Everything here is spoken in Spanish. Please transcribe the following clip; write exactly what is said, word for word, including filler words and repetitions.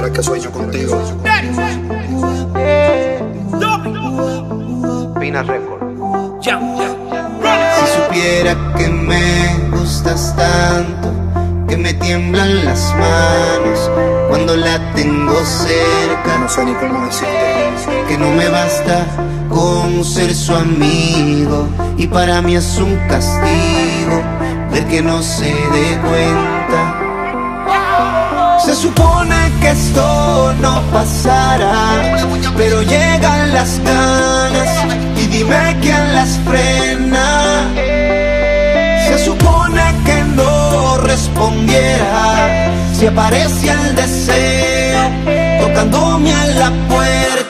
sabes que sueño contigo. Pina Record. Si supiera que me gustas tanto, que me tiemblan las manos cuando la tengo cerca, No sé ni cómo decirte. que no me basta con ser su amigo, y para mí es un castigo ver que no se dé cuenta. Se supone que esto no pasará, pero llegan las ganas y dime quién las frena. Se supone que no respondiera si aparece el deseo tocándome a la puerta.